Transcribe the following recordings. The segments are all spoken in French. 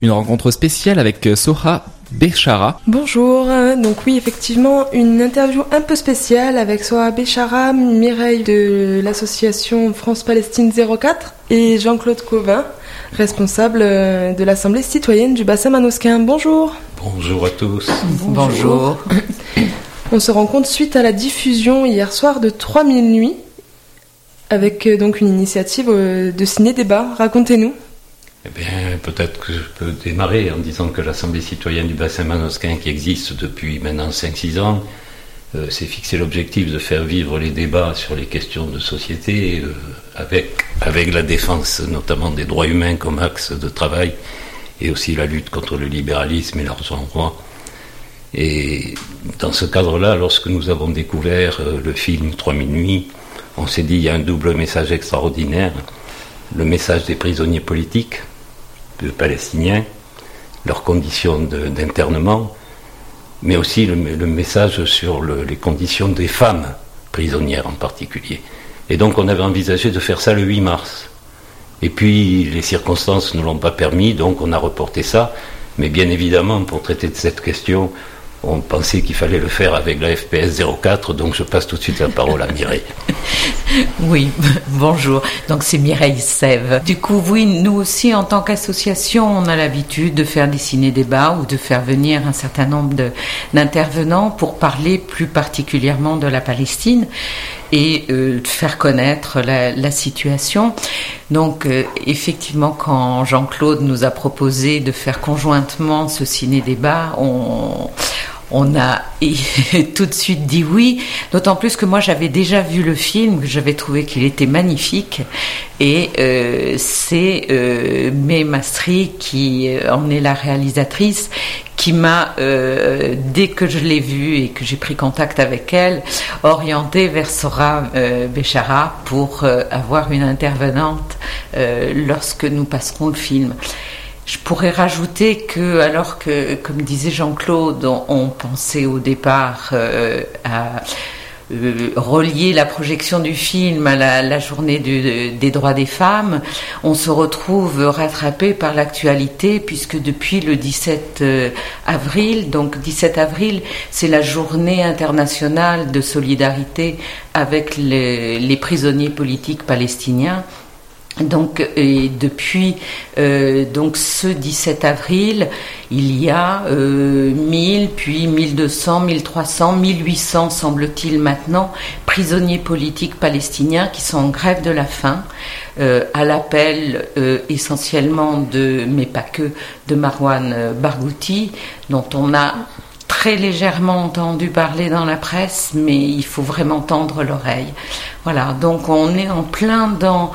Une rencontre spéciale avec Soha Béchara. Bonjour, donc oui effectivement une interview un peu spéciale avec Soha Béchara, Mireille de l'association France-Palestine 04 et Jean-Claude Cauvin, responsable de l'Assemblée citoyenne du bassin manosquin. Bonjour. Bonjour à tous. Bonjour. On se rencontre suite à la diffusion hier soir de 3000 nuits avec donc une initiative de ciné-débat. Racontez-nous. Eh bien, peut-être que je peux démarrer en disant que l'Assemblée citoyenne du bassin manosquin, qui existe depuis maintenant 5-6 ans, s'est fixé l'objectif de faire vivre les débats sur les questions de société avec la défense notamment des droits humains comme axe de travail et aussi la lutte contre le libéralisme et leurs endroits. Et dans ce cadre-là, lorsque nous avons découvert le film 3000 nuits, on s'est dit il y a un double message extraordinaire. Le message des prisonniers politiques, de palestiniens, leurs conditions d'internement, mais aussi le message sur les conditions des femmes prisonnières en particulier. Et donc on avait envisagé de faire ça le 8 mars. Et puis les circonstances ne l'ont pas permis, donc on a reporté ça. Mais bien évidemment, pour traiter de cette question, on pensait qu'il fallait le faire avec la FPS 04, donc je passe tout de suite la parole à Mireille. Oui, bonjour. Donc c'est Mireille Sève. Du coup, oui, nous aussi, en tant qu'association, on a l'habitude de faire des ciné-débats ou de faire venir un certain nombre d'intervenants pour parler plus particulièrement de la Palestine et faire connaître la situation. Donc effectivement, quand Jean-Claude nous a proposé de faire conjointement ce ciné-débat, on a tout de suite dit oui, d'autant plus que moi j'avais déjà vu le film, que j'avais trouvé qu'il était magnifique, et c'est May Mastri qui en est la réalisatrice, qui m'a, dès que je l'ai vue et que j'ai pris contact avec elle, orientée vers Soha Béchara pour avoir une intervenante lorsque nous passerons le film. Je pourrais rajouter que, alors que, comme disait Jean-Claude, on pensait au départ à relier la projection du film à la journée des droits des femmes, on se retrouve rattrapé par l'actualité, puisque depuis le 17 avril, donc 17 avril, c'est la journée internationale de solidarité avec les prisonniers politiques palestiniens. Donc, et depuis donc ce 17 avril, il y a 1000, puis 1200, 1300, 1800, semble-t-il maintenant, prisonniers politiques palestiniens qui sont en grève de la faim, à l'appel essentiellement mais pas que, de Marwan Barghouti, dont on a très légèrement entendu parler dans la presse, mais il faut vraiment tendre l'oreille. Voilà, donc on est en plein dans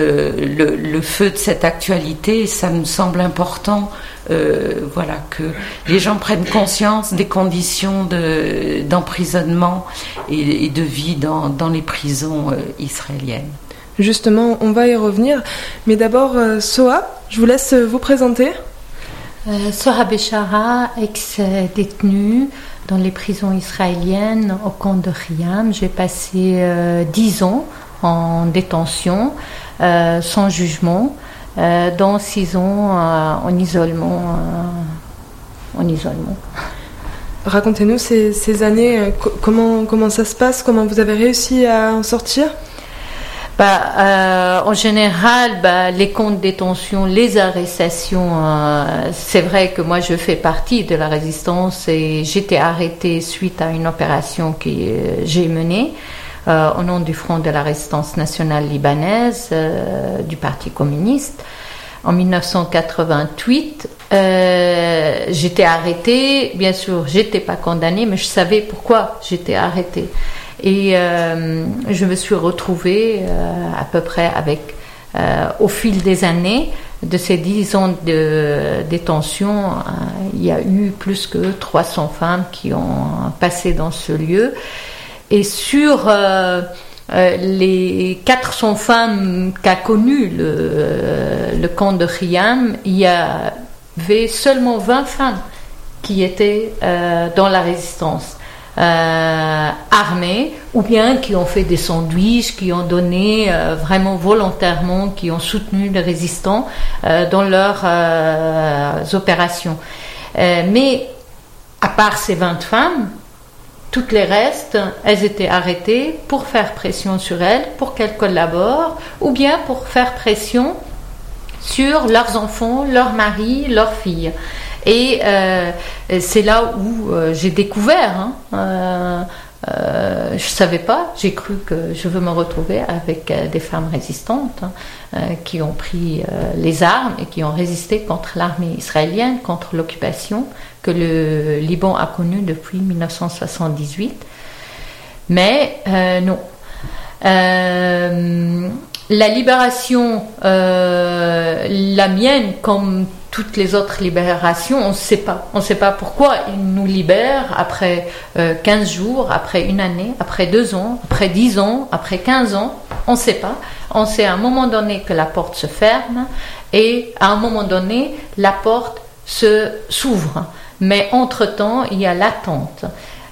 le feu de cette actualité, et ça me semble important voilà, que les gens prennent conscience des conditions d'emprisonnement et de vie dans les prisons israéliennes. Justement, on va y revenir, mais d'abord, Soha, je vous laisse vous présenter. Soha Béchara, ex-détenue dans les prisons israéliennes au camp de Khiam. J'ai passé 10 ans en détention, sans jugement, dont 6 ans en isolement. Racontez-nous ces années, comment ça se passe, comment vous avez réussi à en sortir ? En général, les camps de détention, les arrestations, c'est vrai que moi je fais partie de la résistance et j'étais arrêtée suite à une opération que j'ai menée au nom du Front de la Résistance nationale libanaise du Parti communiste. En 1988, j'étais arrêtée, bien sûr, j'étais pas condamnée, mais je savais pourquoi j'étais arrêtée. Et je me suis retrouvée à peu près au fil des années, de ces 10 ans de détention, il y a eu plus que 300 femmes qui ont passé dans ce lieu. Et sur les 400 femmes qu'a connu le camp de Khiam, il y avait seulement 20 femmes qui étaient dans la résistance. armés, ou bien qui ont fait des sandwichs, qui ont donné vraiment volontairement, qui ont soutenu les résistants dans leurs opérations. Mais à part ces 20 femmes, toutes les restes, elles étaient arrêtées pour faire pression sur elles, pour qu'elles collaborent, ou bien pour faire pression sur leurs enfants, leurs maris, leurs filles. Et c'est là où j'ai découvert, je ne savais pas, j'ai cru que je veux me retrouver avec des femmes résistantes qui ont pris les armes et qui ont résisté contre l'armée israélienne, contre l'occupation que le Liban a connue depuis 1978. Mais non. La libération, la mienne, comme toutes les autres libérations, on ne sait pas. On ne sait pas pourquoi ils nous libèrent après 15 jours, après une année, après 2 ans, après 10 ans, après 15 ans. On ne sait pas. On sait à un moment donné que la porte se ferme et à un moment donné, la porte s'ouvre. Mais entre-temps, il y a l'attente.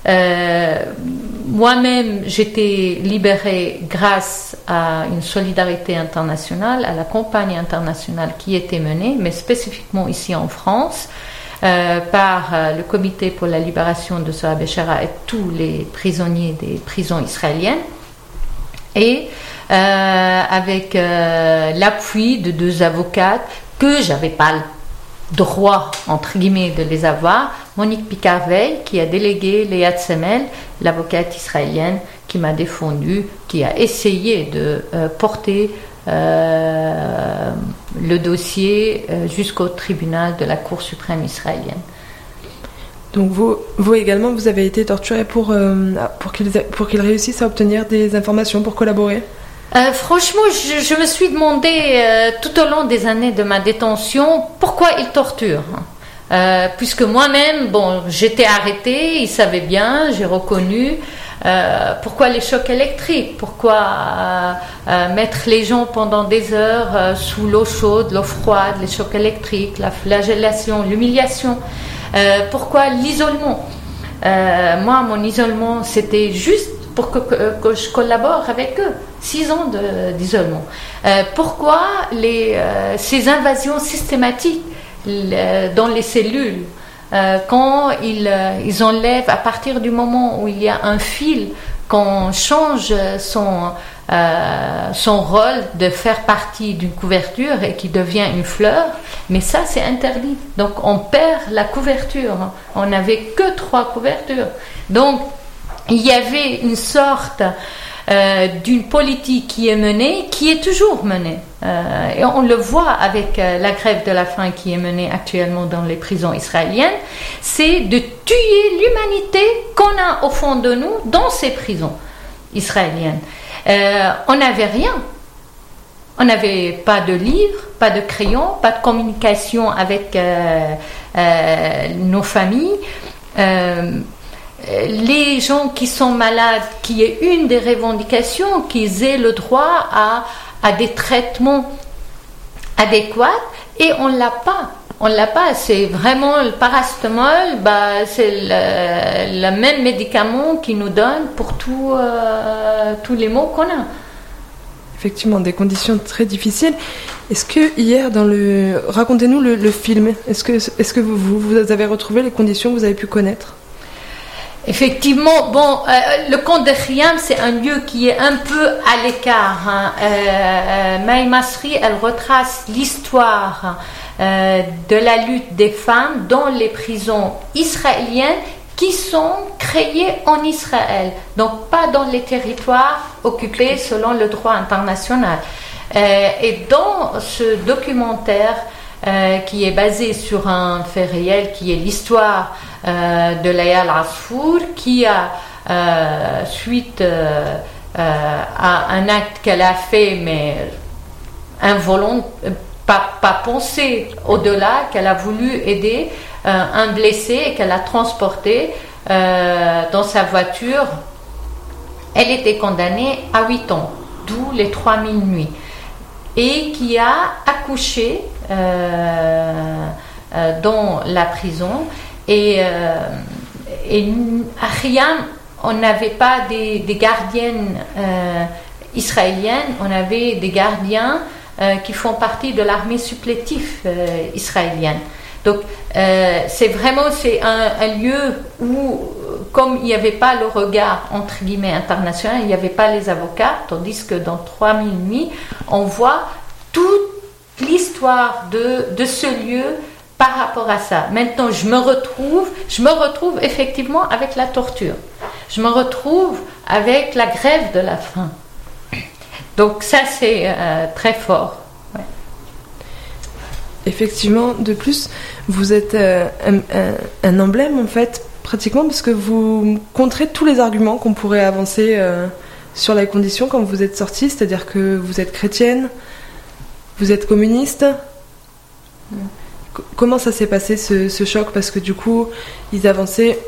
Moi-même, j'étais libérée grâce à une solidarité internationale, à la campagne internationale qui était menée, mais spécifiquement ici en France, par le Comité pour la libération de Soha Béchara et tous les prisonniers des prisons israéliennes, et avec l'appui de 2 avocates que j'avais pas le droit, entre guillemets, de les avoir. Monique Picard-Veil, qui a délégué Léa Tsemel, l'avocate israélienne, qui m'a défendue, qui a essayé de porter le dossier jusqu'au tribunal de la Cour suprême israélienne. Donc vous également, vous avez été torturé pour qu'ils réussissent à obtenir des informations pour collaborer ? Franchement, je me suis demandé tout au long des années de ma détention pourquoi ils torturent. Puisque moi-même, j'étais arrêtée, ils savaient bien, j'ai reconnu. Pourquoi les chocs électriques? Pourquoi mettre les gens pendant des heures sous l'eau chaude, l'eau froide, les chocs électriques, la flagellation, l'humiliation? Pourquoi l'isolement? Moi, mon isolement, c'était juste pour que je collabore avec eux. 6 ans d'isolement. Pourquoi ces invasions systématiques dans les cellules, quand ils enlèvent, à partir du moment où il y a un fil, qu'on change son rôle de faire partie d'une couverture et qui devient une fleur, mais ça c'est interdit. Donc on perd la couverture. On n'avait que 3 couvertures. Donc il y avait une sorte d'une politique qui est menée, qui est toujours menée. Et on le voit avec la grève de la faim qui est menée actuellement dans les prisons israéliennes, c'est de tuer l'humanité qu'on a au fond de nous dans ces prisons israéliennes. On n'avait rien. On n'avait pas de livres, pas de crayons, pas de communication avec nos familles. Les gens qui sont malades, qui est une des revendications, qu'ils aient le droit à des traitements adéquats, et on l'a pas. On l'a pas. C'est vraiment le paracétamol, c'est le même médicament qui nous donne pour tous les maux qu'on a. Effectivement, des conditions très difficiles. Est-ce que hier, racontez-nous le film. Est-ce que vous avez retrouvé les conditions que vous avez pu connaître? Effectivement, le camp de Khiam, c'est un lieu qui est un peu à l'écart. Maï Masri, elle retrace l'histoire de la lutte des femmes dans les prisons israéliennes qui sont créées en Israël, donc pas dans les territoires occupés selon le droit international. Et dans ce documentaire qui est basé sur un fait réel, qui est l'histoire de Layal Asfour, qui a, suite à un acte qu'elle a fait, mais involontaire, pas pensé au-delà, qu'elle a voulu aider un blessé et qu'elle a transporté dans sa voiture. Elle était condamnée à 8 ans, d'où les 3000 nuits, et qui a accouché dans la prison. Et Khiam, on n'avait pas des gardiennes israéliennes, on avait des gardiens qui font partie de l'armée supplétive israélienne. Donc c'est un lieu où, comme il n'y avait pas le regard entre guillemets international, il n'y avait pas les avocats, tandis que dans 3000 nuits, on voit toute l'histoire de ce lieu par rapport à ça. Maintenant, je me retrouve effectivement avec la torture. Je me retrouve avec la grève de la faim. Donc ça, c'est très fort. Ouais. Effectivement, de plus, vous êtes un emblème, en fait, pratiquement, parce que vous contrez tous les arguments qu'on pourrait avancer sur la condition quand vous êtes sortie, c'est-à-dire que vous êtes chrétienne, vous êtes communiste. Comment ça s'est passé, ce choc? Parce que du coup, ils avançaient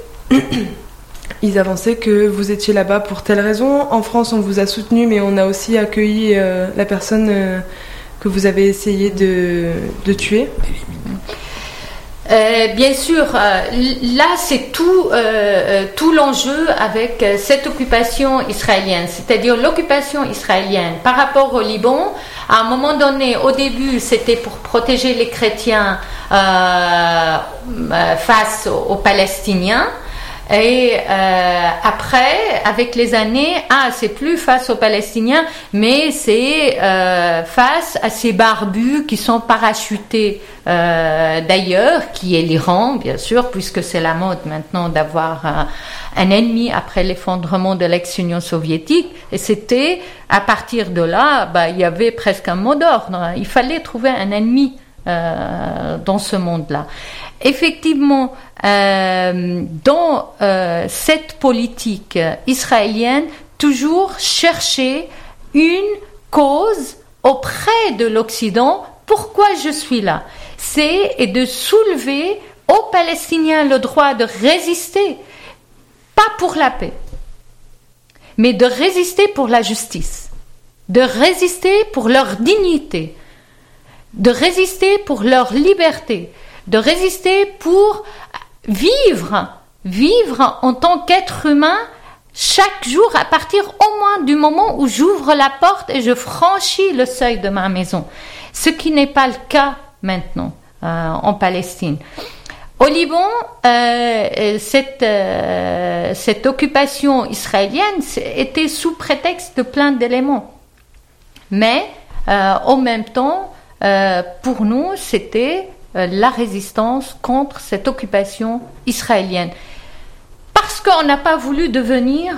que vous étiez là-bas pour telle raison. En France, on vous a soutenu, mais on a aussi accueilli la personne que vous avez essayé de tuer. Bien sûr, là c'est tout l'enjeu avec cette occupation israélienne, c'est-à-dire l'occupation israélienne par rapport au Liban. À un moment donné, au début, c'était pour protéger les chrétiens face aux Palestiniens. Et après, avec les années, c'est plus face aux Palestiniens, mais c'est face à ces barbus qui sont parachutés d'ailleurs, qui est l'Iran, bien sûr, puisque c'est la mode maintenant d'avoir un ennemi après l'effondrement de l'ex-Union soviétique. Et c'était, à partir de là, il y avait presque un mot d'ordre. Il fallait trouver un ennemi dans ce monde-là. Effectivement, dans cette politique israélienne, toujours chercher une cause auprès de l'Occident. Pourquoi je suis là? C'est de soulever aux Palestiniens le droit de résister, pas pour la paix, mais de résister pour la justice, de résister pour leur dignité, de résister pour leur liberté, de résister pour vivre en tant qu'être humain chaque jour à partir au moins du moment où j'ouvre la porte et je franchis le seuil de ma maison. Ce qui n'est pas le cas maintenant en Palestine. Au Liban, cette occupation israélienne était sous prétexte de plein d'éléments. Mais en même temps, pour nous, c'était la résistance contre cette occupation israélienne. Parce qu'on n'a pas voulu devenir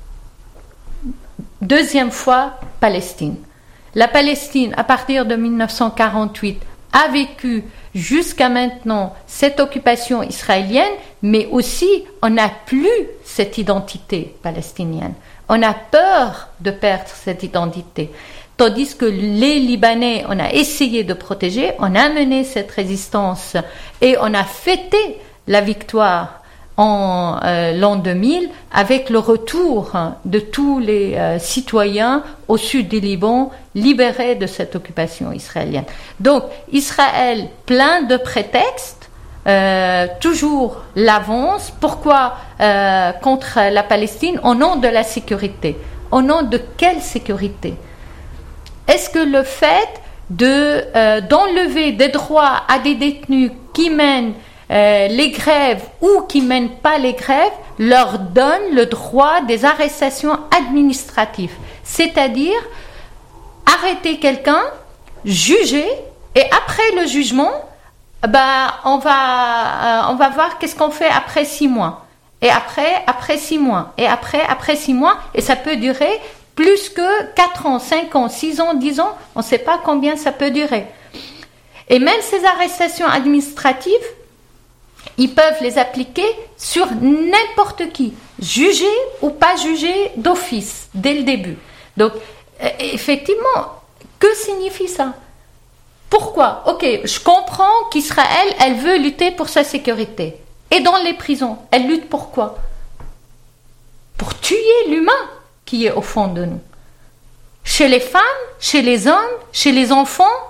deuxième fois Palestine. La Palestine, à partir de 1948, a vécu jusqu'à maintenant cette occupation israélienne, mais aussi on n'a plus cette identité palestinienne. On a peur de perdre cette identité. Tandis que les Libanais, on a essayé de protéger, on a mené cette résistance et on a fêté la victoire en l'an 2000 avec le retour de tous les citoyens au sud du Liban libérés de cette occupation israélienne. Donc Israël, plein de prétextes, toujours l'avance. Pourquoi contre la Palestine? Au nom de la sécurité. Au nom de quelle sécurité? Est-ce que le fait d'enlever des droits à des détenus qui mènent les grèves ou qui ne mènent pas les grèves leur donne le droit des arrestations administratives? C'est-à-dire arrêter quelqu'un, juger, et après le jugement, on va voir qu'est-ce qu'on fait après 6 mois. Et après 6 mois. Et après 6 mois. Et ça peut durer plus que 4 ans, 5 ans, 6 ans, 10 ans, on ne sait pas combien ça peut durer. Et même ces arrestations administratives, ils peuvent les appliquer sur n'importe qui, jugé ou pas jugé d'office, dès le début. Donc, effectivement, que signifie ça? Pourquoi? Ok, je comprends qu'Israël, elle veut lutter pour sa sécurité. Et dans les prisons, elle lutte pour quoi? Pour tuer l'humain qui est au fond de nous. Chez les femmes, chez les hommes, chez les enfants,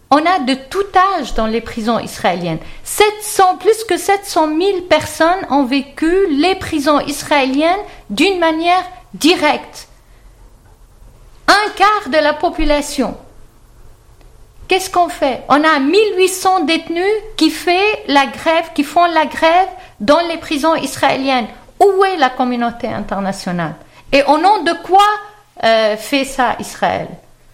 On a de tout âge dans les prisons israéliennes. Plus que 700 000 personnes ont vécu les prisons israéliennes d'une manière directe. 1/4 de la population. Qu'est-ce qu'on fait? On a 1800 détenus qui font la grève dans les prisons israéliennes. Où est la communauté internationale? Et au nom de quoi fait ça Israël?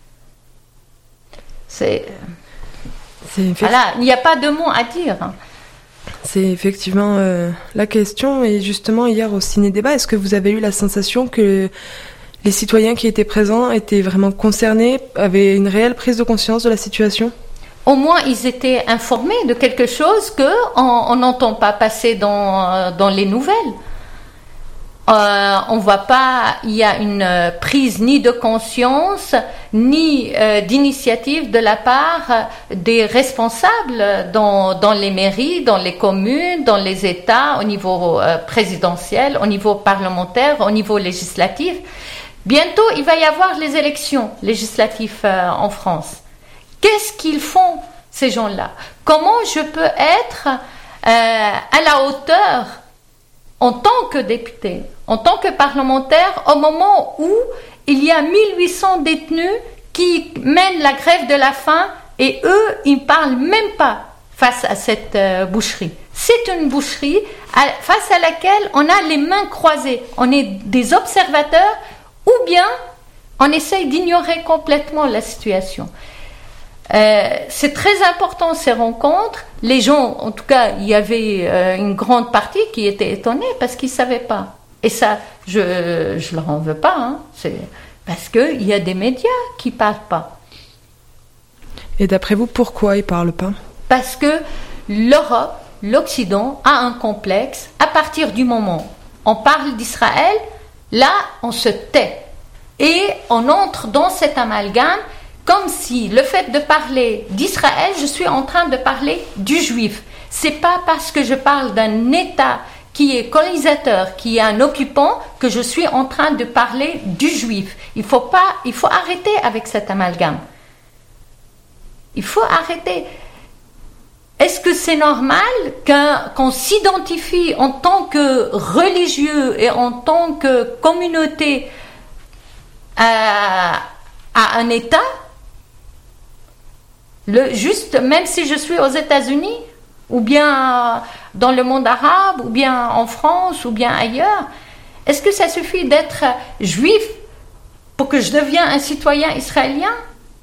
Voilà, il n'y a pas de mots à dire. C'est effectivement la question. Et justement, hier au ciné-débat, est-ce que vous avez eu la sensation que les citoyens qui étaient présents étaient vraiment concernés, avaient une réelle prise de conscience de la situation? Au moins, ils étaient informés de quelque chose qu'on n'entend pas passer dans les nouvelles. On voit pas, il y a une prise ni de conscience, ni d'initiative de la part des responsables dans les mairies, dans les communes, dans les États, au niveau présidentiel, au niveau parlementaire, au niveau législatif. Bientôt, il va y avoir les élections législatives en France. Qu'est-ce qu'ils font, ces gens-là? Comment je peux être à la hauteur en tant que député, en tant que parlementaire, au moment où il y a 1800 détenus qui mènent la grève de la faim et eux, ils ne parlent même pas face à cette boucherie. C'est une boucherie face à laquelle on a les mains croisées. On est des observateurs ou bien on essaye d'ignorer complètement la situation. C'est très important ces rencontres. Les gens, en tout cas, il y avait une grande partie qui était étonnée parce qu'ils ne savaient pas. Et ça, je ne leur en veux pas. Hein. C'est parce qu'il y a des médias qui ne parlent pas. Et d'après vous, pourquoi ils ne parlent pas? Parce que l'Europe, l'Occident, a un complexe. À partir du moment où on parle d'Israël, là, on se tait. Et on entre dans cet amalgame comme si le fait de parler d'Israël, je suis en train de parler du juif. C'est pas parce que je parle d'un État qui est colonisateur, qui est un occupant, que je suis en train de parler du juif. Il faut arrêter avec cet amalgame. Il faut arrêter. Est-ce que c'est normal qu'on s'identifie en tant que religieux et en tant que communauté à un État? Juste, même si je suis aux États-Unis, ou bien dans le monde arabe, ou bien en France, ou bien ailleurs, est-ce que ça suffit d'être juif pour que je devienne un citoyen israélien?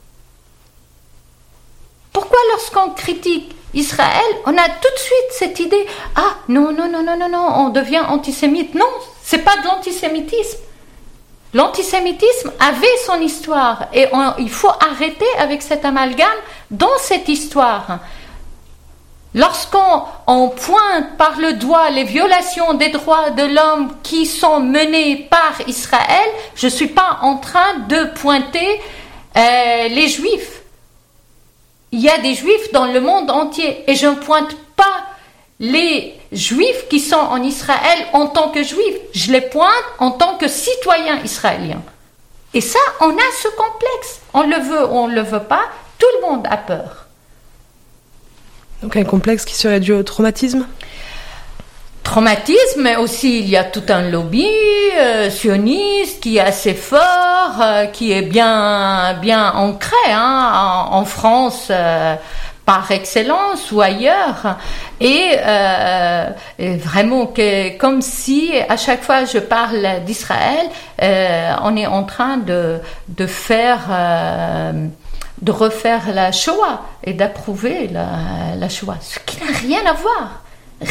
Pourquoi lorsqu'on critique Israël, on a tout de suite cette idée, ah non, on devient antisémite. Non, c'est pas de l'antisémitisme. L'antisémitisme avait son histoire et il faut arrêter avec cet amalgame dans cette histoire. Lorsqu'on pointe par le doigt les violations des droits de l'homme qui sont menées par Israël, je ne suis pas en train de pointer les Juifs. Il y a des Juifs dans le monde entier et je ne pointe pas les Juifs qui sont en Israël en tant que Juifs. Je les pointe en tant que citoyens israéliens. Et ça, on a ce complexe. On le veut ou on ne le veut pas, tout le monde a peur. Donc un complexe qui serait dû au traumatisme ? Traumatisme, mais aussi il y a tout un lobby sioniste qui est assez fort, qui est bien ancré en France par excellence ou ailleurs. Et vraiment, comme si à chaque fois je parle d'Israël, on est en train de refaire la Shoah et d'approuver la Shoah, ce qui n'a rien à voir.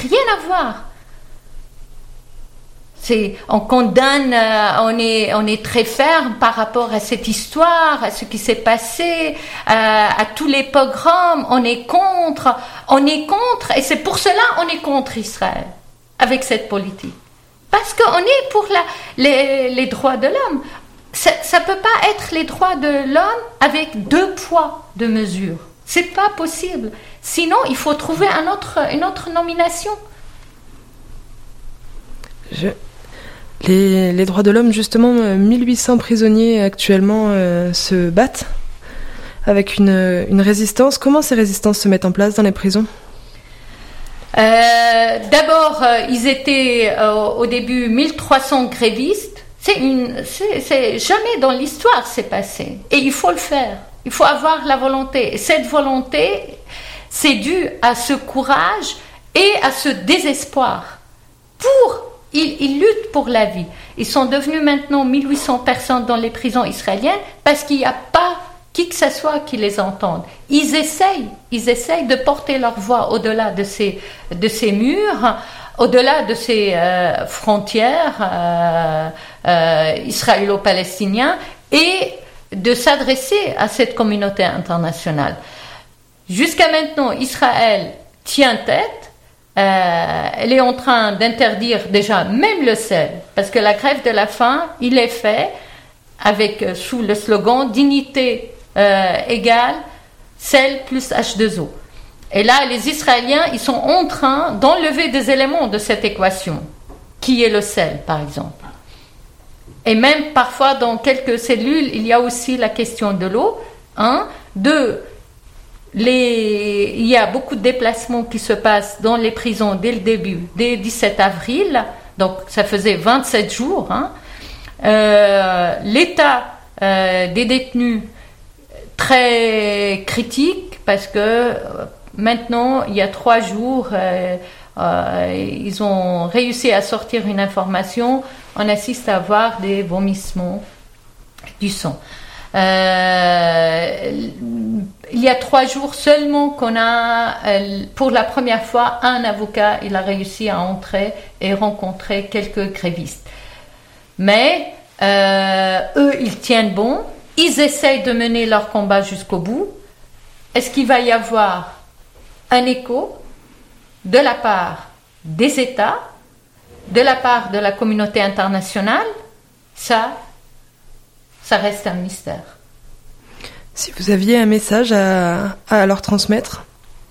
On condamne, on est très ferme par rapport à cette histoire, à ce qui s'est passé, à tous les pogroms. On est contre, et c'est pour cela qu'on est contre Israël avec cette politique, parce qu'on est pour les droits de l'homme. Ça peut pas être les droits de l'homme avec 2 poids, 2 mesures. C'est pas possible. Sinon, il faut trouver une autre nomination. Les droits de l'homme, justement, 1800 prisonniers actuellement se battent avec une résistance. Comment ces résistances se mettent en place dans les prisons ? D'abord, ils étaient au début 1300 grévistes. C'est jamais dans l'histoire c'est passé. Et il faut le faire. Il faut avoir la volonté. Et cette volonté, c'est dû à ce courage et à ce désespoir. Ils luttent pour la vie. Ils sont devenus maintenant 1800 personnes dans les prisons israéliennes parce qu'il n'y a pas qui que ce soit qui les entende. Ils essayent de porter leur voix au-delà de ces murs, au-delà de ces frontières israélo-palestiniennes et de s'adresser à cette communauté internationale. Jusqu'à maintenant, Israël tient tête. Elle est en train d'interdire déjà même le sel, parce que la grève de la faim, il est fait sous le slogan « Dignité égale sel plus H2O ». Et là, les Israéliens, ils sont en train d'enlever des éléments de cette équation, qui est le sel, par exemple. Et même parfois, dans quelques cellules, il y a aussi la question de l'eau. Il y a beaucoup de déplacements qui se passent dans les prisons dès le début, dès 17 avril, donc ça faisait 27 jours. L'état des détenus, très critique, parce que maintenant, il y a 3 jours, ils ont réussi à sortir une information. On assiste à avoir des vomissements du sang. Il y a 3 jours seulement qu'on a, pour la première fois, un avocat, il a réussi à entrer et rencontrer quelques grévistes. Mais eux, ils tiennent bon, ils essayent de mener leur combat jusqu'au bout. Est-ce qu'il va y avoir un écho de la part des États, de la part de la communauté internationale? Ça reste un mystère. Si vous aviez un message à leur transmettre?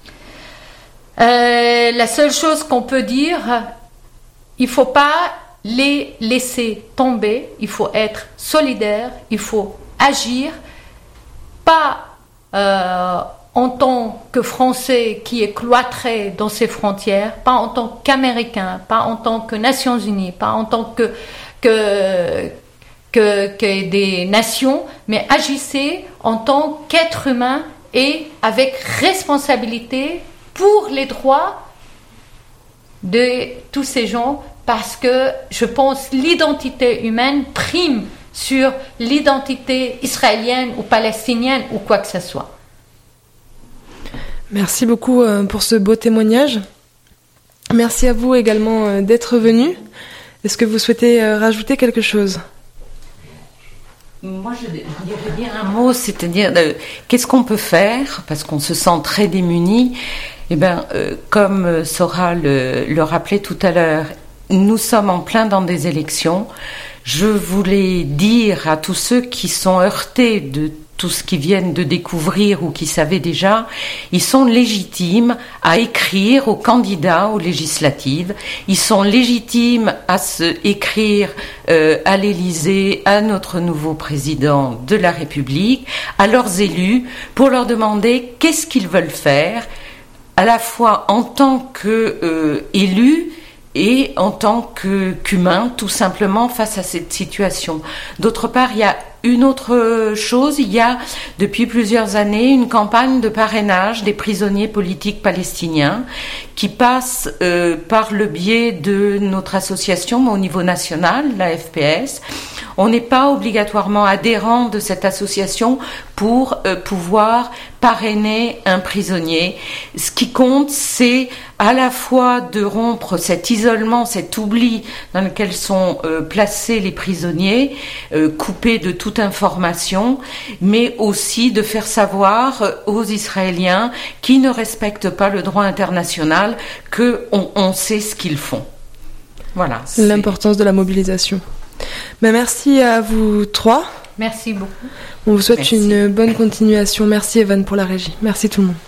La seule chose qu'on peut dire, il ne faut pas les laisser tomber, il faut être solidaire, il faut agir, pas en tant que Français qui est cloîtré dans ses frontières, pas en tant qu'Américain, pas en tant que Nations Unies, pas en tant que des nations, mais agissez en tant qu'être humain et avec responsabilité pour les droits de tous ces gens, parce que je pense que l'identité humaine prime sur l'identité israélienne ou palestinienne ou quoi que ce soit. Merci beaucoup pour ce beau témoignage. Merci à vous également d'être venu. Est-ce que vous souhaitez rajouter quelque chose ? Moi, je dirais bien un mot, c'est-à-dire qu'est-ce qu'on peut faire, parce qu'on se sent très démunis. Eh bien, comme Sora le rappelait tout à l'heure, nous sommes en plein dans des élections. Je voulais dire à tous ceux qui sont heurtés de tout ce qu'ils viennent de découvrir ou qui savaient déjà, ils sont légitimes à écrire aux candidats aux législatives, ils sont légitimes à écrire à l'Élysée, à notre nouveau président de la République, à leurs élus, pour leur demander qu'est-ce qu'ils veulent faire, à la fois en tant qu'élus et en tant qu'humains, tout simplement, face à cette situation. D'autre part, il y a une autre chose, il y a depuis plusieurs années une campagne de parrainage des prisonniers politiques palestiniens qui passe par le biais de notre association, mais au niveau national, la FPS. On n'est pas obligatoirement adhérent de cette association pour pouvoir parrainer un prisonnier. Ce qui compte, c'est à la fois de rompre cet isolement, cet oubli dans lequel sont placés les prisonniers, coupés de toute information, mais aussi de faire savoir aux Israéliens qui ne respectent pas le droit international qu'on sait ce qu'ils font. Voilà. L'importance de la mobilisation. Ben merci à vous trois. Merci beaucoup. On vous souhaite une bonne continuation. Merci Evan pour la régie. Merci tout le monde.